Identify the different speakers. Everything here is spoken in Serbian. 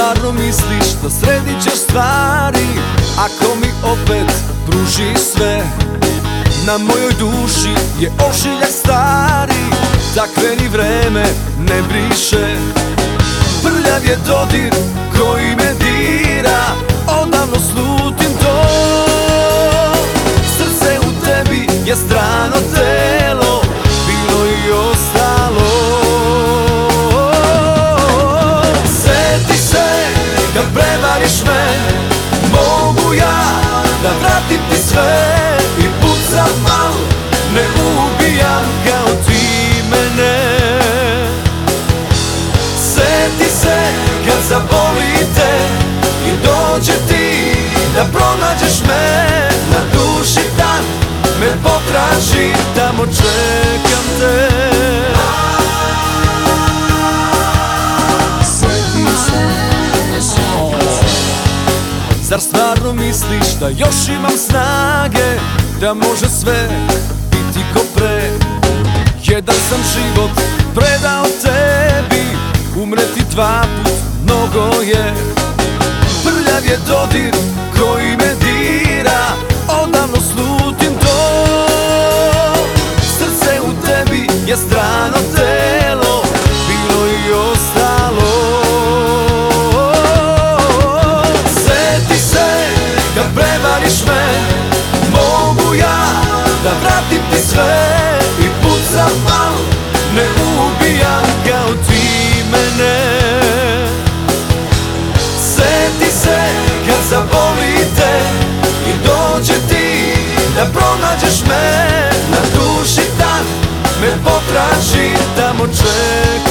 Speaker 1: stvarno misliš da sredit ćeš stvari ako mi opet pružiš sve? Na mojoj duši je ožiljak stari, takve ni vreme ne briše. Prljav je dodir koji me dira, odavno slutim to. Srce u tebi je strano telo, bilo i ostalo. Sjeti se kad prevariš me, mogu ja da vratim ti sve. I pucam mal, ne ubijam kao ti mene. Sjeti se kad zabolite i dođe ti da pronađeš me. Na duši dan me potraži, tamo čekam te. Zar stvarno misliš da još imam snage, da može sve biti ko pre? Jedan sam život predao tebi, umreti dva put mnogo je. Prljav je dodir koji me dira, odavno slutim to. Srce u tebi je strano telo, bilo i ostalo. Sjeti se kad prevariš me, mogu ja da vratim ti sve. I pucam mal, ne ubijam kao ti mene. Sjeti se kad zabolite i dođe ti da pronađeš me. Na duši dan me potraži, tamo čekam.